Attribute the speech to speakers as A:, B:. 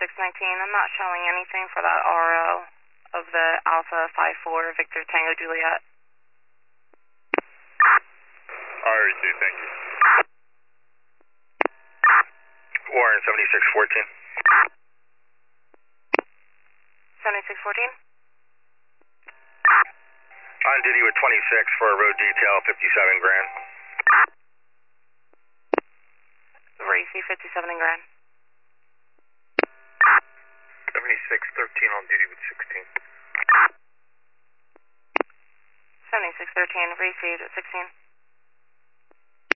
A: 7619. I'm not showing anything for that RO of the Alpha 54 Victor Tango Juliet.
B: Alright, thank you. Warren 7614.
A: 7614?
B: On duty with 26 for a road detail, 57 grand.
A: Racy 57 in Grand.
B: 7613 on duty with 16.
A: 7613, Racy at 16.